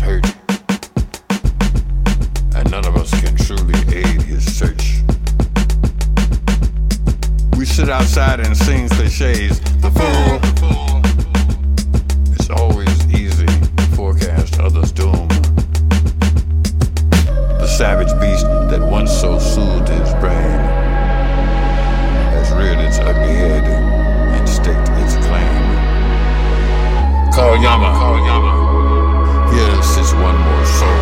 hurt, and none of us can truly aid his search. We sit outside and sing cliches. The fool. It's always easy to forecast others' doom. The savage beast that once so soothed his brain has reared its ugly head and staked its claim. Call Yama. Here sits one more soul.